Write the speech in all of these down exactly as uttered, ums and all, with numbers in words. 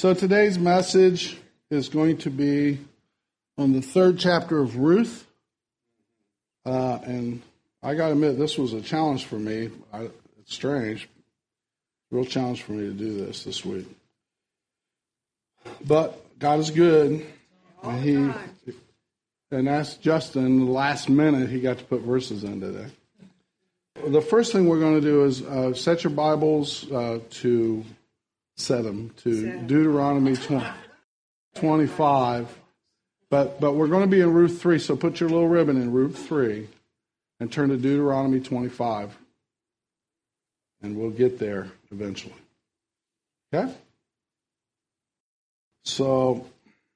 So today's message is going to be on the third chapter of Ruth. Uh, and I got to admit, this was a challenge for me. I, it's strange. Real challenge for me to do this this week. But God is good. And he and asked Justin, the last minute, he got to put verses in today. The first thing we're going to do is uh, set your Bibles uh, to set them to Deuteronomy twenty-five. But but we're going to be in Ruth three, so put your little ribbon in Ruth three and turn to Deuteronomy twenty-five. And we'll get there eventually. Okay? So,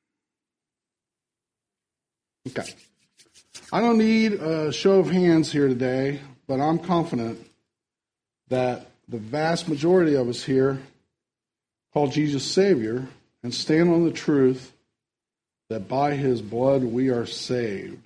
okay. I don't need a show of hands here today, but I'm confident that the vast majority of us here call Jesus Savior and stand on the truth that by His blood we are saved.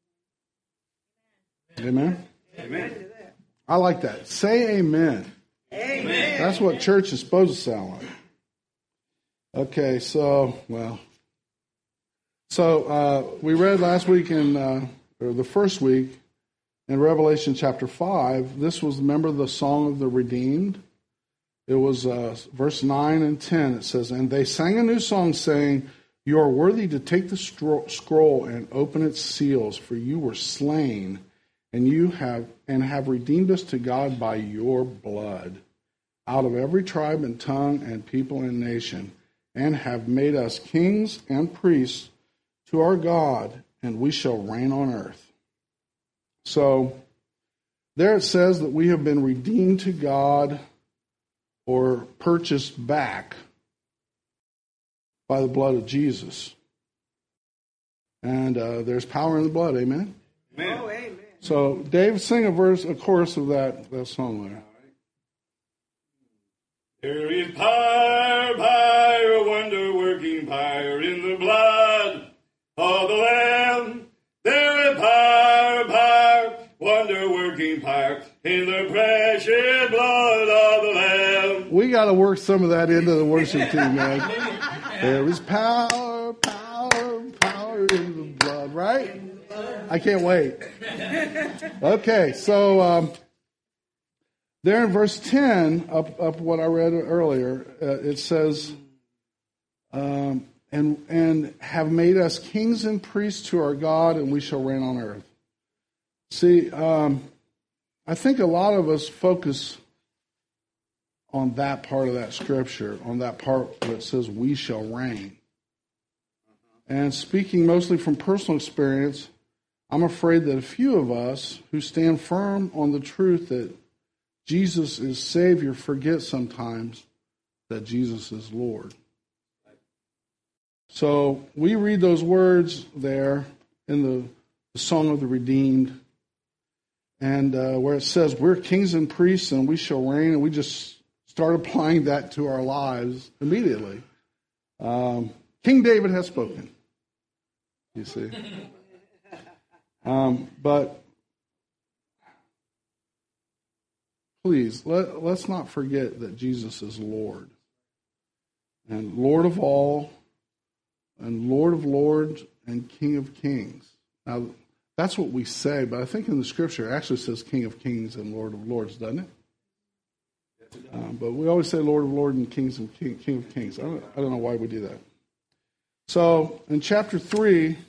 Amen? Amen. I like that. Say amen. Amen. That's what church is supposed to sound like. Okay, so, well. So, uh, we read last week in, uh, or the first week, in Revelation chapter five, this was, remember, the Song of the Redeemed? It was uh, verse nine and ten. It says, "And they sang a new song, saying, You are worthy to take the scroll and open its seals, for you were slain, and you have and have redeemed us to God by your blood, out of every tribe and tongue and people and nation, and have made us kings and priests to our God, and we shall reign on earth." So there it says that we have been redeemed to God or purchased back by the blood of Jesus. And uh, there's power in the blood, amen? Amen. Oh, amen. So, Dave, sing a verse, a chorus of that, that song there. There is power, power, wonder-working power in the blood of the Lamb. There is power, power, wonder-working power in the precious blood of the Lamb. We got to work some of that into the worship team, man. There is power, power, power in the blood, right? I can't wait. Okay, so um, there in verse ten, up up what I read earlier, uh, it says, um, and and have made us kings and priests to our God, and we shall reign on earth. See, um, I think a lot of us focus on that part of that scripture, on that part where it says we shall reign. And speaking mostly from personal experience, I'm afraid that a few of us who stand firm on the truth that Jesus is Savior forget sometimes that Jesus is Lord. So we read those words there in the, the Song of the Redeemed, and uh, where it says we're kings and priests and we shall reign, and we just start applying that to our lives immediately. Um, King David has spoken, you see. Um, but please, let, let's not forget that Jesus is Lord. And Lord of all, and Lord of lords, and King of kings. Now, that's what we say, but I think in the scripture it actually says King of kings and Lord of lords, doesn't it? Um, but we always say Lord of lords and Kings and King, King of kings. I don't, I don't know why we do that. So, in chapter three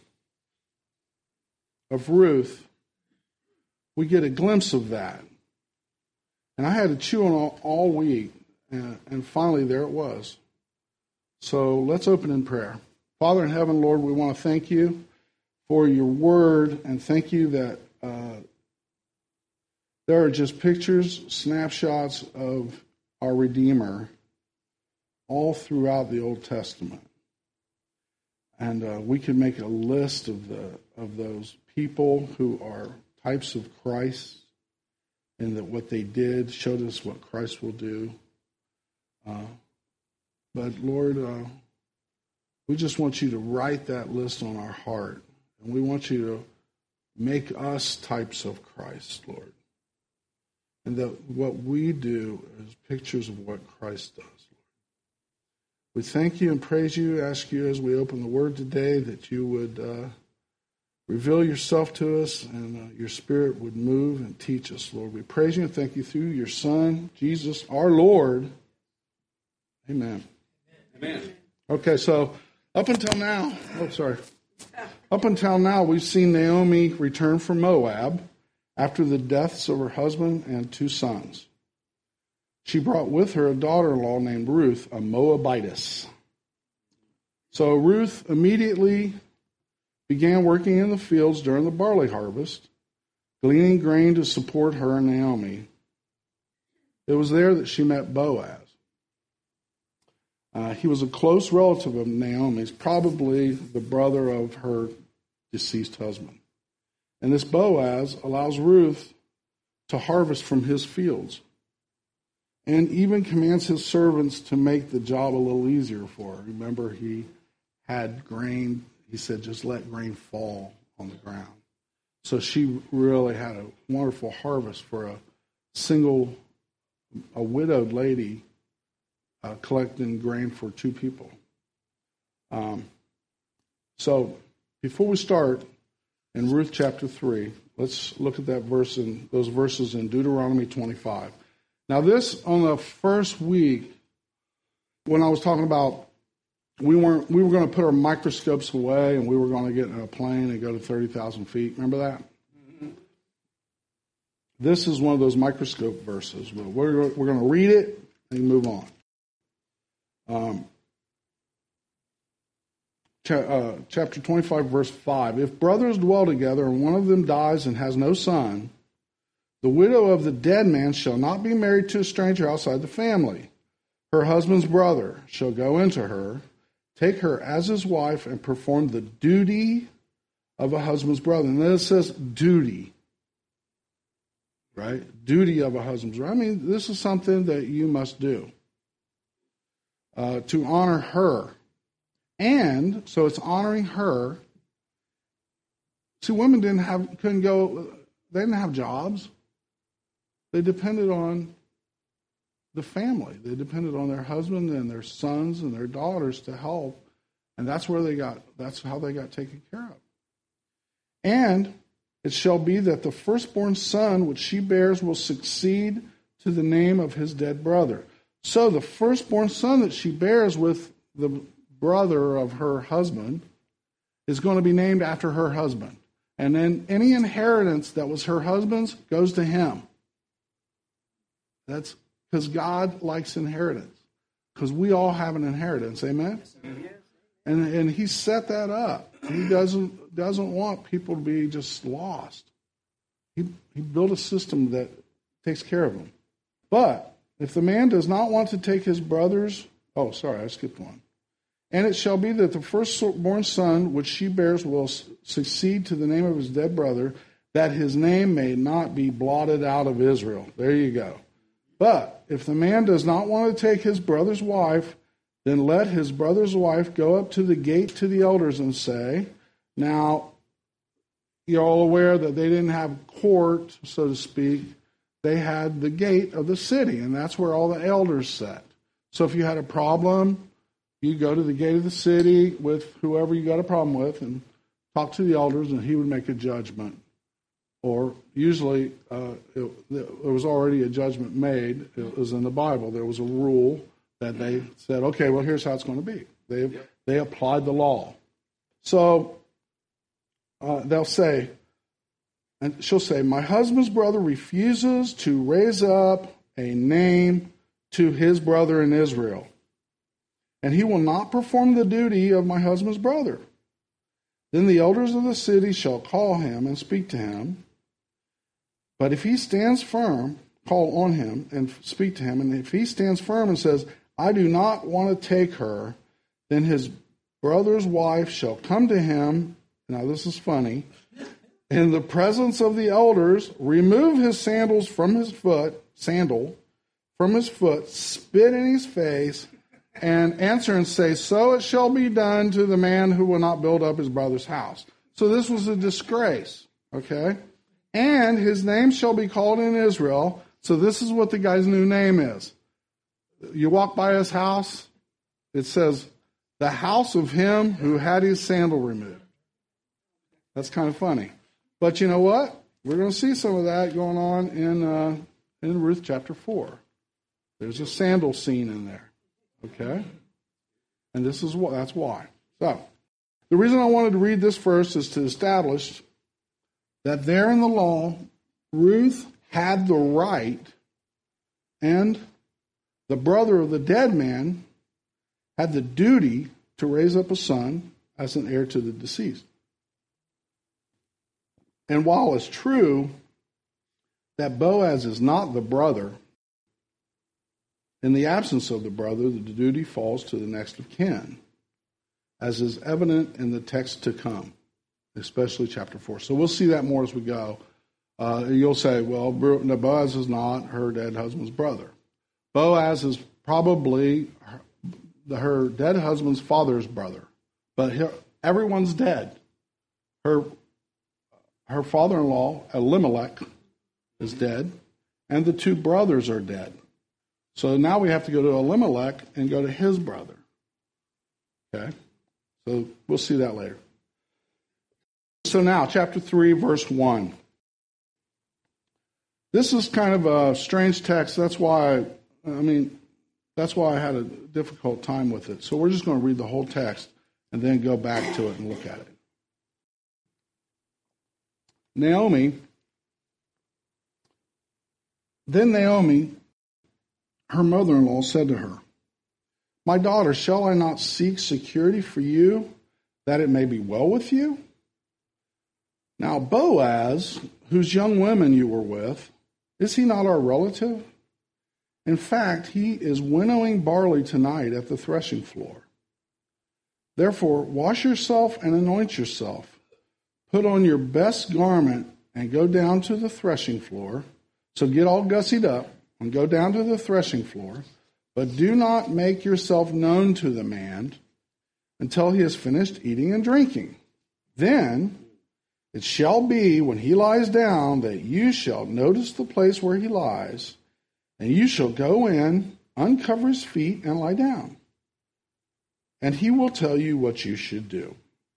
of Ruth, we get a glimpse of that. And I had to chew on all, all week, and, and finally there it was. So let's open in prayer. Father in heaven, Lord, we want to thank you for your word, and thank you that uh, there are just pictures, snapshots of our Redeemer all throughout the Old Testament. And uh, we can make a list of the of those people who are types of Christ, and that what they did showed us what Christ will do. Uh, but Lord, uh, we just want you to write that list on our heart. And we want you to make us types of Christ, Lord. And that what we do is pictures of what Christ does, Lord. We thank you and praise you, ask you as we open the word today that you would uh, reveal yourself to us and uh, your Spirit would move and teach us, Lord. We praise you and thank you through your Son, Jesus, our Lord. Amen. Amen. Okay, so up until now, oh, sorry. Up until now, we've seen Naomi return from Moab after the deaths of her husband and two sons. She brought with her a daughter-in-law named Ruth, a Moabitess. So Ruth immediately began working in the fields during the barley harvest, gleaning grain to support her and Naomi. It was there that she met Boaz. Uh, he was a close relative of Naomi's, probably the brother of her deceased husband. And this Boaz allows Ruth to harvest from his fields and even commands his servants to make the job a little easier for her. Remember, he had grain. He said, just let grain fall on the ground. So she really had a wonderful harvest for a single, a widowed lady uh, collecting grain for two people. Um, so before we start in Ruth chapter three, let's look at that verse in those verses in Deuteronomy twenty-five. Now this, on the first week, when I was talking about we weren't we were going to put our microscopes away and we were going to get in a plane and go to thirty thousand feet. Remember that? Mm-hmm. This is one of those microscope verses. We're, we're going to read it and move on. Um, cha- uh, chapter twenty-five, verse five. If brothers dwell together and one of them dies and has no son, the widow of the dead man shall not be married to a stranger outside the family. Her husband's brother shall go into her, take her as his wife, and perform the duty of a husband's brother. And then it says duty, right? Duty of a husband's brother. I mean, this is something that you must do uh, to honor her. And so it's honoring her. See, women didn't have, couldn't go, they didn't have jobs. They depended on the family. They depended on their husband and their sons and their daughters to help. And that's where they got, that's how they got taken care of. And it shall be that the firstborn son which she bears will succeed to the name of his dead brother. So the firstborn son that she bears with the brother of her husband is going to be named after her husband. And then any inheritance that was her husband's goes to him. That's because God likes inheritance. Because we all have an inheritance, amen? And and he set that up. He doesn't doesn't want people to be just lost. He he built a system that takes care of them. But if the man does not want to take his brother's, oh, sorry, I skipped one. And it shall be that the firstborn son which she bears will succeed to the name of his dead brother, that his name may not be blotted out of Israel. There you go. But if the man does not want to take his brother's wife, then let his brother's wife go up to the gate to the elders and say, now, you're all aware that they didn't have court, so to speak. They had the gate of the city, and that's where all the elders sat. So if you had a problem, you go to the gate of the city with whoever you got a problem with and talk to the elders, and he would make a judgment. Or usually uh, it, there was already a judgment made. It was in the Bible. There was a rule that they said, okay, well, here's how it's going to be. They yep. they applied the law. So uh, they'll say, and she'll say, my husband's brother refuses to raise up a name to his brother in Israel, and he will not perform the duty of my husband's brother. Then the elders of the city shall call him and speak to him. But if he stands firm, call on him and speak to him. And if he stands firm and says, I do not want to take her, then his brother's wife shall come to him. Now this is funny. In the presence of the elders, remove his sandals from his foot, sandal from his foot, spit in his face, and answer and say, so it shall be done to the man who will not build up his brother's house. So this was a disgrace, okay? And his name shall be called in Israel. So this is what the guy's new name is. You walk by his house, it says, the house of him who had his sandal removed. That's kind of funny. But you know what? We're going to see some of that going on in uh, in Ruth chapter four. There's a sandal scene in there. Okay? And this is what that's why. So, the reason I wanted to read this first is to establish that there in the law, Ruth had the right, and the brother of the dead man had the duty to raise up a son as an heir to the deceased. And while it's true that Boaz is not the brother, in the absence of the brother, the duty falls to the next of kin, as is evident in the text to come, especially chapter four. So we'll see that more as we go. Uh, you'll say, well, Boaz is not her dead husband's brother. Boaz is probably her, her dead husband's father's brother, but her, everyone's dead. Her her father-in-law, Elimelech, is dead, and the two brothers are dead. So now we have to go to Elimelech and go to his brother. Okay? So we'll see that later. So now, chapter three, verse one. This is kind of a strange text. That's why, I mean, that's why I had a difficult time with it. So we're just going to read the whole text and then go back to it and look at it. Naomi, then Naomi, her mother-in-law, said to her, my daughter, shall I not seek security for you, that it may be well with you? Now Boaz, whose young women you were with, is he not our relative? In fact, he is winnowing barley tonight at the threshing floor. Therefore, wash yourself and anoint yourself. Put on your best garment and go down to the threshing floor. So get all gussied up and go down to the threshing floor. But do not make yourself known to the man until he has finished eating and drinking. Then it shall be when he lies down that you shall notice the place where he lies, and you shall go in, uncover his feet, and lie down. And he will tell you what you should do.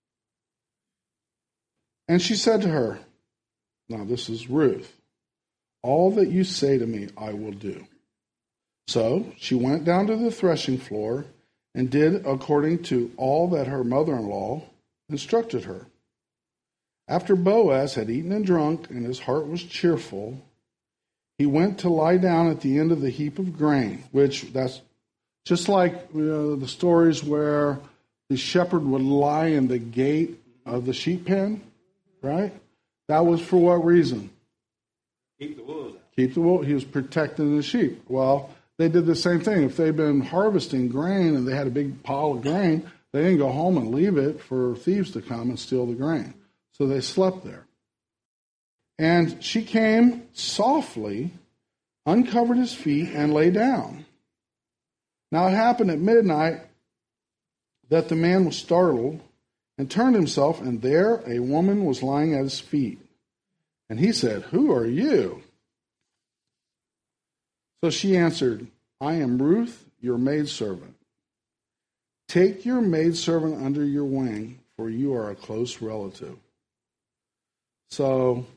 And she said to her, now this is Ruth, all that you say to me I will do. So she went down to the threshing floor and did according to all that her mother-in-law instructed her. After Boaz had eaten and drunk, and his heart was cheerful, he went to lie down at the end of the heap of grain, which that's just like you know, the stories where the shepherd would lie in the gate of the sheep pen, right? That was for what reason? Keep the wolves out. Keep the wolves. He was protecting the sheep. Well, they did the same thing. If they'd been harvesting grain and they had a big pile of grain, they didn't go home and leave it for thieves to come and steal the grain. So they slept there. And she came softly, uncovered his feet, and lay down. Now it happened at midnight that the man was startled and turned himself, and there a woman was lying at his feet. And he said, who are you? So she answered, I am Ruth, your maidservant. Take your maidservant under your wing, for you are a close relative. So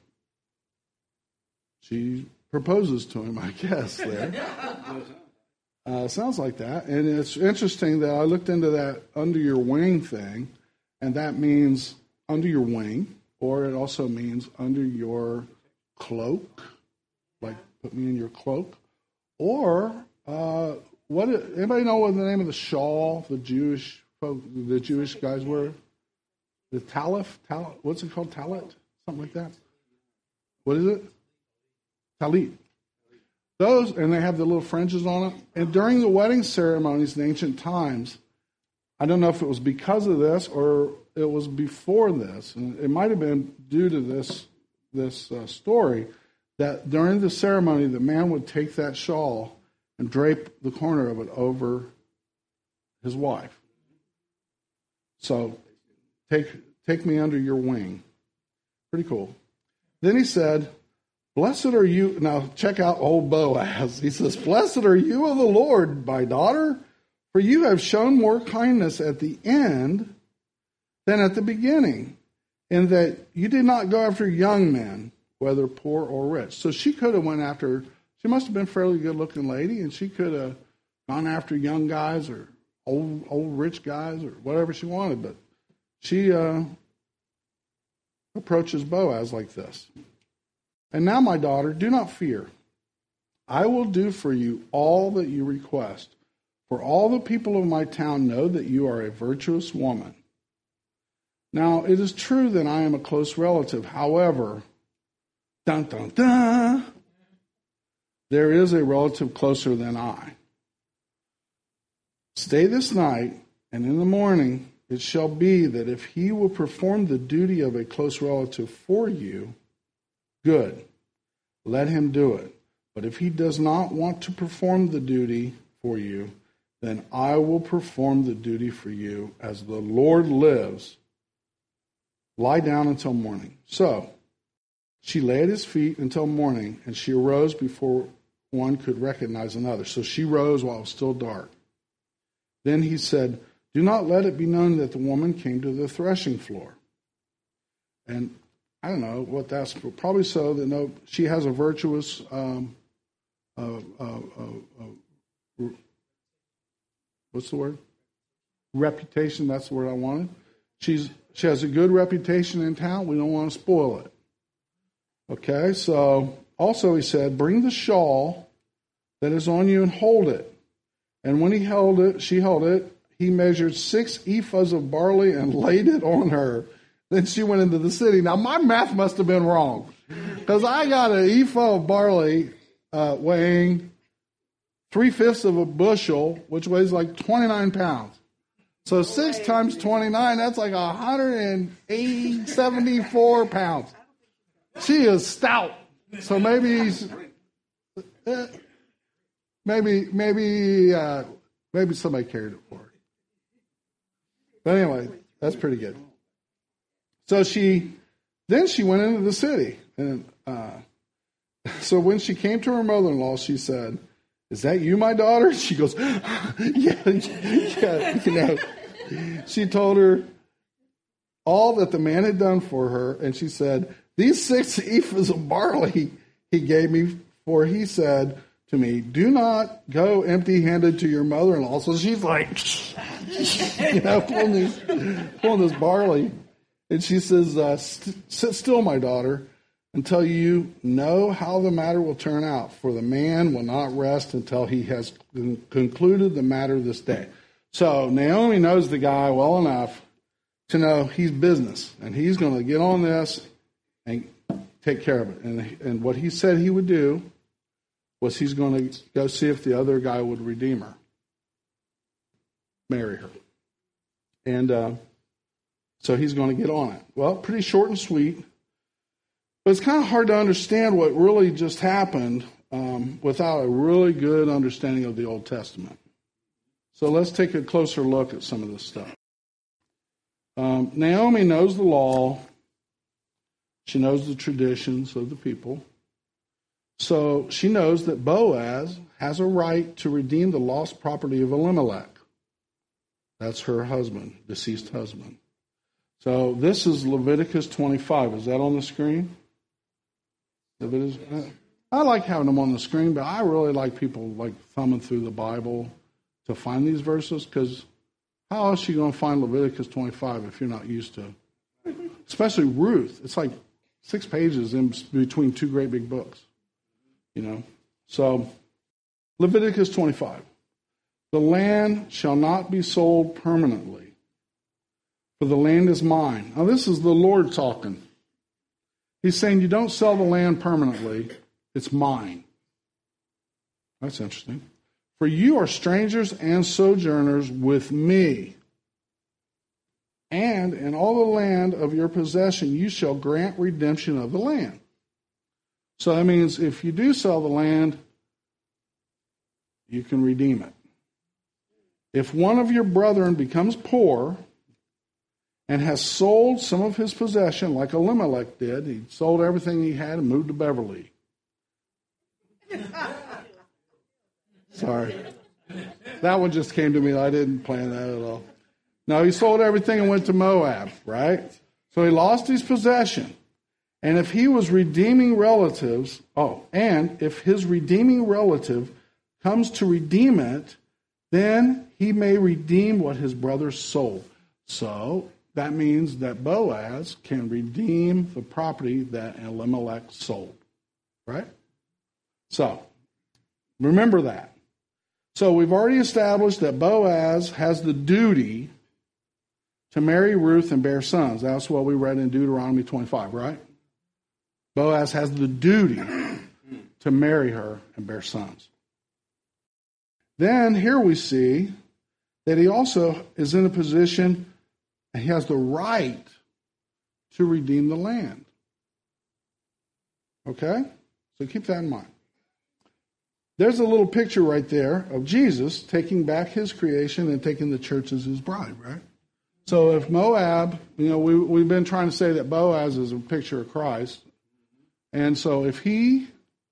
she proposes to him, I guess, there. Uh, sounds like that. And it's interesting that I looked into that under your wing thing, and that means under your wing, or it also means under your cloak, like put me in your cloak. Or, uh, what? Anybody know what the name of the shawl the Jewish folk, the Jewish guys wear? The talif? Tal, what's it called? Talit? Something like that. What is it? Talit. Those, and they have the little fringes on it. And during the wedding ceremonies in ancient times, I don't know if it was because of this or it was before this, and it might have been due to this this uh, story, that during the ceremony, the man would take that shawl and drape the corner of it over his wife. So, take take me under your wing. Pretty cool. Then he said, blessed are you, now check out old Boaz. He says, blessed are you of the Lord, my daughter, For you have shown more kindness at the end than at the beginning, in that you did not go after young men, whether poor or rich. So she could have went after, she must have been a fairly good-looking lady, and she could have gone after young guys or old old rich guys or whatever she wanted, but she uh, approaches Boaz like this. And now, my daughter, do not fear. I will do for you all that you request, for all the people of my town know that you are a virtuous woman. Now, it is true that I am a close relative. However, dun dun dun, there is a relative closer than I. Stay this night, and in the morning it shall be that if he will perform the duty of a close relative for you, good, let him do it. But if he does not want to perform the duty for you, then I will perform the duty for you. As the Lord lives, lie down until morning. So she lay at his feet until morning, and she arose before one could recognize another. So she rose while it was still dark. Then he said, do not let it be known that the woman came to the threshing floor. And I don't know what that's for. Probably so that no, she has a virtuous um, uh, uh, uh, uh, what's the word? Reputation. That's the word I wanted. She's she has a good reputation in town. We don't want to spoil it. Okay. So also he said, bring the shawl that is on you and hold it. And when he held it, she held it, he measured six ephahs of barley and laid it on her. Then she went into the city. Now, my math must have been wrong, because I got an ephah of barley uh, weighing three-fifths of a bushel, which weighs like twenty-nine pounds. So six times twenty-nine, that's like one hundred seventy-four pounds. She is stout. So maybe he's... Uh, Maybe, maybe, uh, maybe somebody carried it for her. But anyway, that's pretty good. So she, then she went into the city, and uh, so when she came to her mother-in-law, she said, "Is that you, my daughter?" She goes, "Yeah, yeah." You know, she told her all that the man had done for her, and she said, "These six ephahs of barley he gave me, for he said to me, do not go empty-handed to your mother-in-law." So she's like, you know, pulling this, pulling this barley. And she says, uh, sit still, my daughter, until you know how the matter will turn out. For the man will not rest until he has concluded the matter this day. So Naomi knows the guy well enough to know he's business. And he's going to get on this and take care of it. And, and what he said he would do was he's going to go see if the other guy would redeem her, marry her. And uh, so he's going to get on it. Well, pretty short and sweet. But it's kind of hard to understand what really just happened um, without a really good understanding of the Old Testament. So let's take a closer look at some of this stuff. Um, Naomi knows the law. She knows the traditions of the people. So she knows that Boaz has a right to redeem the lost property of Elimelech. That's her husband, deceased husband. So this is Leviticus twenty-five. Is that on the screen? Leviticus, I like having them on the screen, but I really like people like thumbing through the Bible to find these verses, because how else are you going to find Leviticus twenty-five if you're not used to it? Especially Ruth. It's like six pages in between two great big books. You know, so Leviticus twenty-five. The land shall not be sold permanently, for the land is mine. Now, this is the Lord talking. He's saying you don't sell the land permanently. It's mine. That's interesting. For you are strangers and sojourners with me. And in all the land of your possession you shall grant redemption of the land. So that means if you do sell the land, you can redeem it. If one of your brethren becomes poor and has sold some of his possession, like Elimelech did, he sold everything he had and moved to Beverly. Sorry. That one just came to me. I didn't plan that at all. No, he sold everything and went to Moab, right? So he lost his possession. And if he was redeeming relatives, oh, and if his redeeming relative comes to redeem it, then he may redeem what his brother sold. So that means that Boaz can redeem the property that Elimelech sold, right? So remember that. So we've already established that Boaz has the duty to marry Ruth and bear sons. That's what we read in Deuteronomy twenty-five, right? Boaz has the duty to marry her and bear sons. Then here we see that he also is in a position, and he has the right to redeem the land. Okay? So keep that in mind. There's a little picture right there of Jesus taking back his creation and taking the church as his bride, right? So if Moab, you know, we, we've been trying to say that Boaz is a picture of Christ. And so if he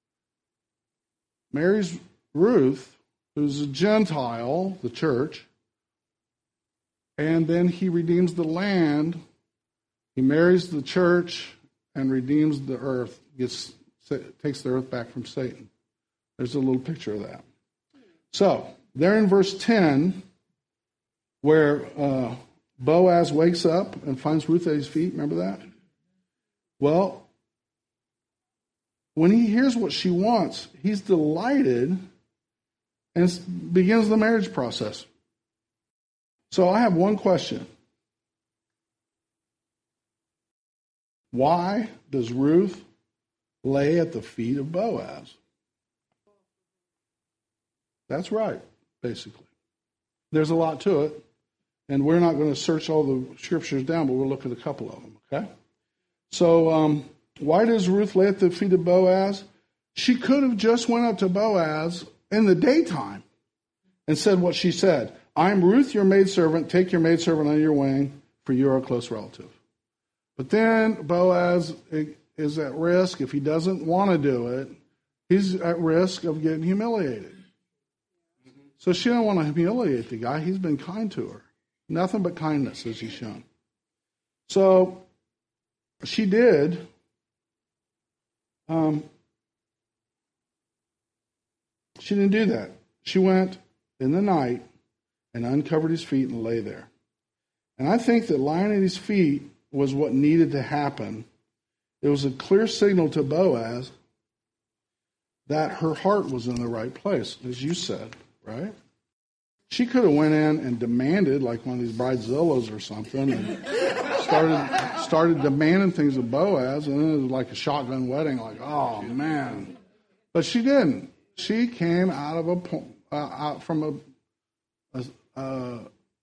marries Ruth, who's a Gentile, the church, and then he redeems the land, he marries the church and redeems the earth, gets takes the earth back from Satan. There's a little picture of that. So, there in verse ten, where uh, Boaz wakes up and finds Ruth at his feet, remember that? Well, when he hears what she wants, he's delighted and begins the marriage process. So I have one question. Why does Ruth lay at the feet of Boaz? That's right, basically. There's a lot to it, and we're not going to search all the scriptures down, but we'll look at a couple of them, okay? So, um, why does Ruth lay at the feet of Boaz? She could have just went up to Boaz in the daytime and said what she said. I'm Ruth, your maidservant. Take your maidservant under your wing, for you are a close relative. But then Boaz is at risk. If he doesn't want to do it, he's at risk of getting humiliated. So she didn't want to humiliate the guy. He's been kind to her. Nothing but kindness has he shown. So she did. Um, she didn't do that. She went in the night and uncovered his feet and lay there. And I think that lying at his feet was what needed to happen. It was a clear signal to Boaz that her heart was in the right place, as you said, right? She could have went in and demanded, like one of these bridezillas or something, and started started demanding things of Boaz, and then it was like a shotgun wedding, like, oh, man. But she didn't. She came out of a uh, out from a, a uh,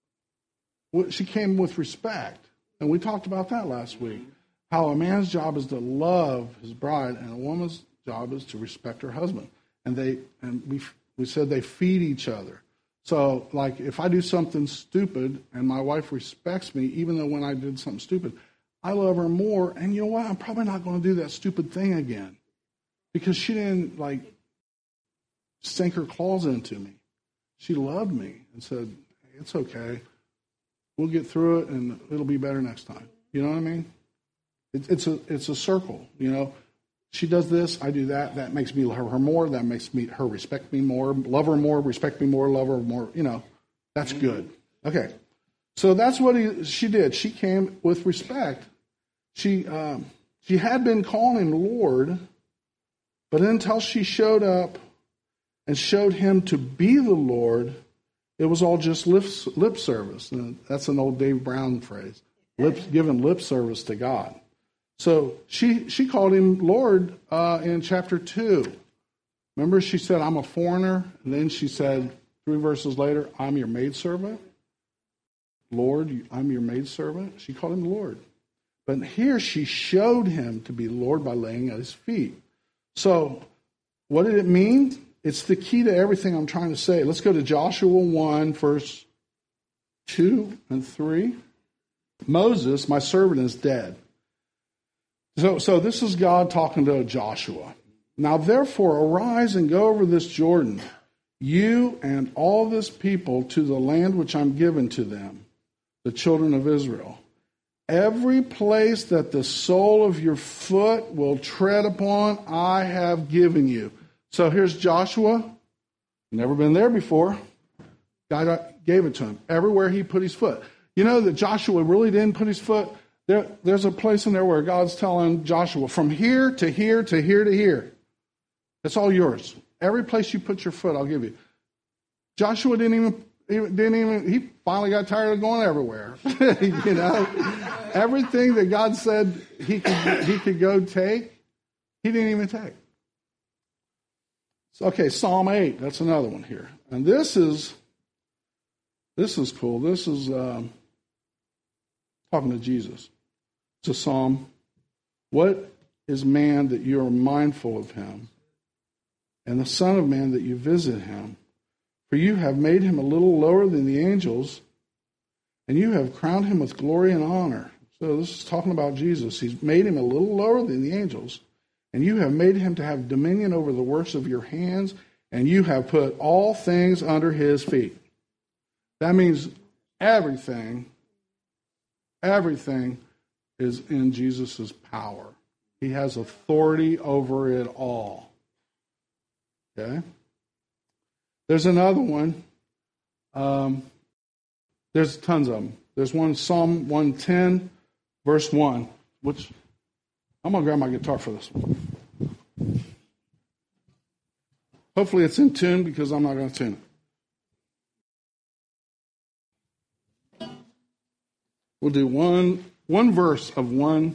she came with respect, and we talked about that last week. How a man's job is to love his bride, and a woman's job is to respect her husband. And they and we we said they feed each other. So, like, if I do something stupid and my wife respects me, even though when I did something stupid, I love her more. And you know what? I'm probably not going to do that stupid thing again because she didn't, like, sink her claws into me. She loved me and said, it's okay. We'll get through it, and it'll be better next time. You know what I mean? It, it's a it's a circle, you know. She does this, I do that. That makes me love her more. That makes me her respect me more, love her more, respect me more, love her more. You know, that's good. Okay, so that's what he, she did. She came with respect. She um, she had been calling him Lord, but until she showed up and showed him to be the Lord, it was all just lip lip service. And that's an old Dave Brown phrase: lip, giving lip service to God. So she she called him Lord uh, in chapter two. Remember, she said, I'm a foreigner. And then she said, three verses later, I'm your maidservant. Lord, I'm your maidservant. She called him Lord. But here she showed him to be Lord by laying at his feet. So what did it mean? It's the key to everything I'm trying to say. Let's go to Joshua one, verse two and three. Moses, my servant, is dead. So, so this is God talking to Joshua. Now, therefore, arise and go over this Jordan, you and all this people to the land which I'm giving to them, the children of Israel. Every place that the sole of your foot will tread upon, I have given you. So here's Joshua. Never been there before. God gave it to him. Everywhere he put his foot. You know that Joshua really didn't put his foot. There, there's a place in there where God's telling Joshua, from here to here to here to here. It's all yours. Every place you put your foot, I'll give you. Joshua didn't even, didn't even, he finally got tired of going everywhere. You know, everything that God said he could, he could go take, he didn't even take. So, okay, Psalm eight, that's another one here. And this is, this is cool. This is um, talking to Jesus. It's a psalm. What is man that you are mindful of him, and the Son of Man that you visit him? For you have made him a little lower than the angels, and you have crowned him with glory and honor. So this is talking about Jesus. He's made him a little lower than the angels, and you have made him to have dominion over the works of your hands, and you have put all things under his feet. That means everything, everything is in Jesus' power. He has authority over it all. Okay? There's another one. Um, there's tons of them. There's one, Psalm one ten, verse one, which I'm going to grab my guitar for this one. Hopefully it's in tune because I'm not going to tune it. We'll do one, one verse of one.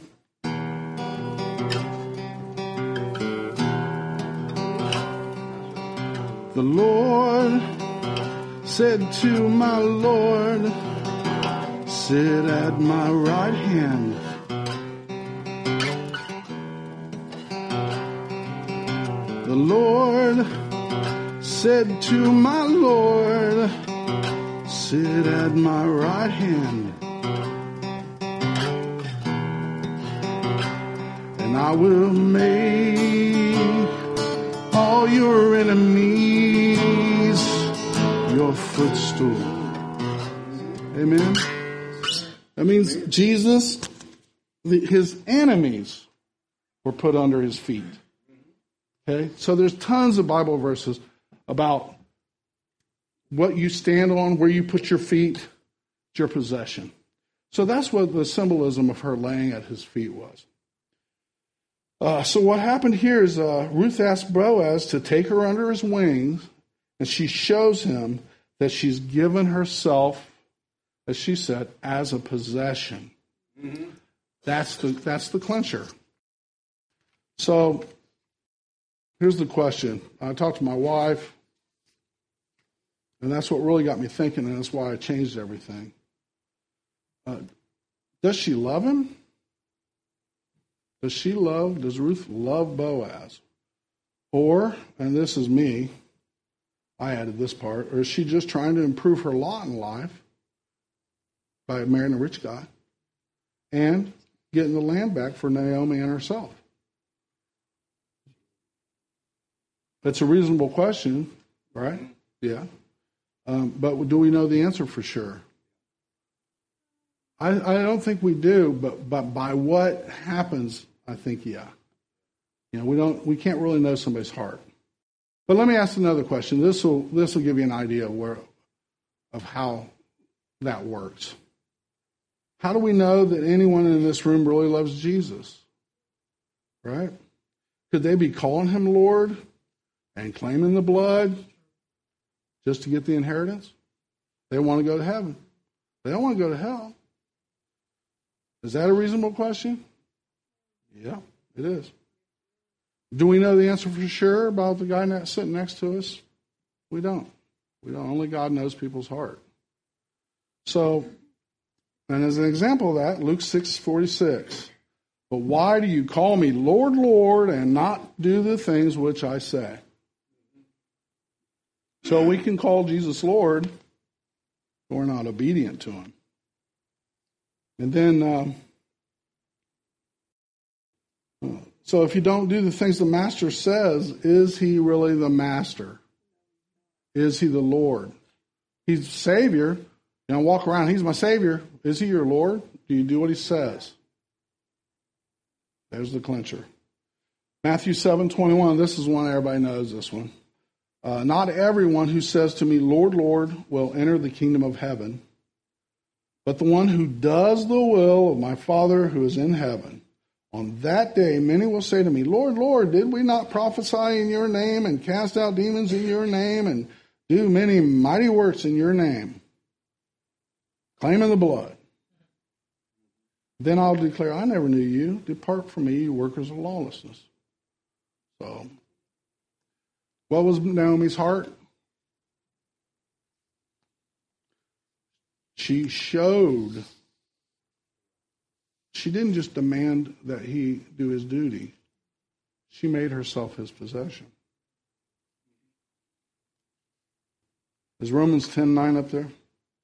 The Lord said to my Lord, sit at my right hand. The Lord said to my Lord, sit at my right hand. And I will make all your enemies your footstool. Amen. That means Jesus, his enemies were put under his feet. Okay? So there's tons of Bible verses about what you stand on, where you put your feet, it's your possession. So that's what the symbolism of her laying at his feet was. Uh, so what happened here is uh, Ruth asked Boaz to take her under his wings, and she shows him that she's given herself, as she said, as a possession. Mm-hmm. That's the that's the clincher. So here's the question. I talked to my wife, and that's what really got me thinking, and that's why I changed everything. Uh, does she love him? Does she love, does Ruth love Boaz? Or, and this is me, I added this part, or is she just trying to improve her lot in life by marrying a rich guy and getting the land back for Naomi and herself? That's a reasonable question, right? Yeah. Um, but do we know the answer for sure? I, I don't think we do, but but by what happens, I think yeah. You know, we don't we can't really know somebody's heart. But let me ask another question. This will this will give you an idea of where of how that works. How do we know that anyone in this room really loves Jesus? Right? Could they be calling him Lord and claiming the blood just to get the inheritance? They want to go to heaven. They don't want to go to hell. Is that a reasonable question? Yeah, it is. Do we know the answer for sure about the guy sitting next to us? We don't. We don't. Only God knows people's heart. So, and as an example of that, Luke six forty-six. But why do you call me Lord, Lord, and not do the things which I say? So we can call Jesus Lord, but we're not obedient to him. And then, um, so if you don't do the things the master says, is he really the master? Is he the Lord? He's Savior. You know, walk around, he's my Savior. Is he your Lord? Do you do what he says? There's the clincher. Matthew seven twenty-one, this is one everybody knows, this one. Uh, Not everyone who says to me, Lord, Lord, will enter the kingdom of heaven, but the one who does the will of my Father who is in heaven. On that day, many will say to me, Lord, Lord, did we not prophesy in your name and cast out demons in your name and do many mighty works in your name, claiming the blood? Then I'll declare, I never knew you. Depart from me, you workers of lawlessness. So, what was Naomi's heart? She showed. She didn't just demand that he do his duty. She made herself his possession. Is Romans ten nine up there?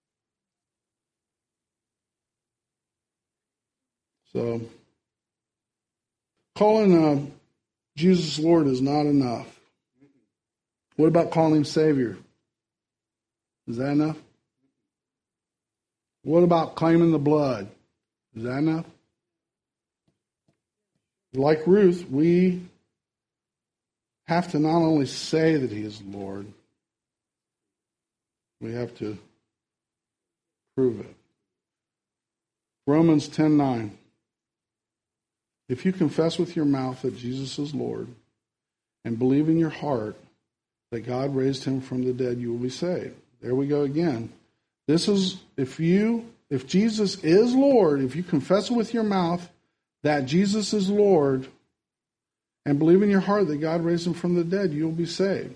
So, calling uh, Jesus Lord is not enough. What about calling him Savior? Is that enough? What about claiming the blood? Is that enough? Like Ruth, we have to not only say that he is Lord, we have to prove it. Romans ten nine. If you confess with your mouth that Jesus is Lord and believe in your heart that God raised him from the dead, you will be saved. There we go again. This is, if you, if Jesus is Lord, if you confess with your mouth that Jesus is Lord and believe in your heart that God raised him from the dead, you will be saved.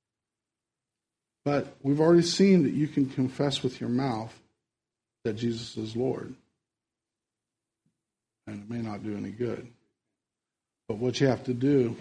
But we've already seen that you can confess with your mouth that Jesus is Lord. And it may not do any good. But what you have to do,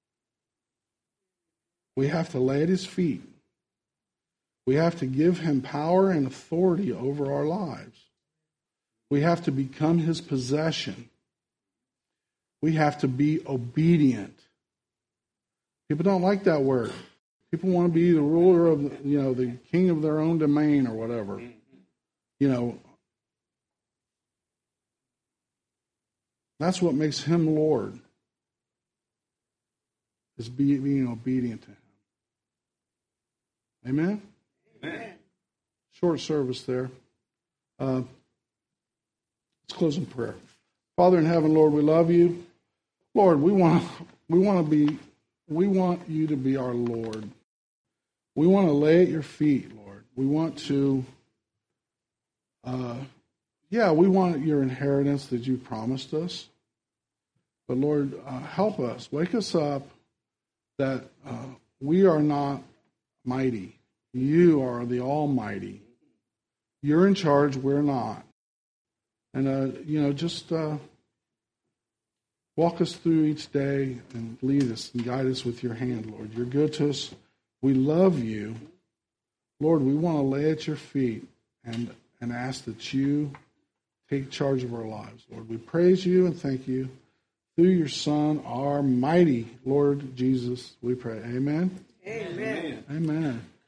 we have to lay at his feet. We have to give him power and authority over our lives. We have to become his possession. We have to be obedient. People don't like that word. People want to be the ruler of, the, you know, the king of their own domain or whatever. You know, that's what makes him Lord, is be, being obedient to him. Amen? Amen. Short service there. Uh, let's close in prayer. Father in heaven, Lord, we love you. Lord, we want we want to be we want you to be our Lord. We want to lay at your feet, Lord. We want to, uh, yeah, we want your inheritance that you promised us. But Lord, uh, help us. Wake us up that uh, we are not mighty. You are the Almighty. You're in charge. We're not. And, uh, you know, just uh, walk us through each day and lead us and guide us with your hand, Lord. You're good to us. We love you. Lord, we want to lay at your feet and, and ask that you take charge of our lives, Lord. We praise you and thank you. Through your Son, our mighty Lord Jesus, we pray. Amen? Amen. Amen.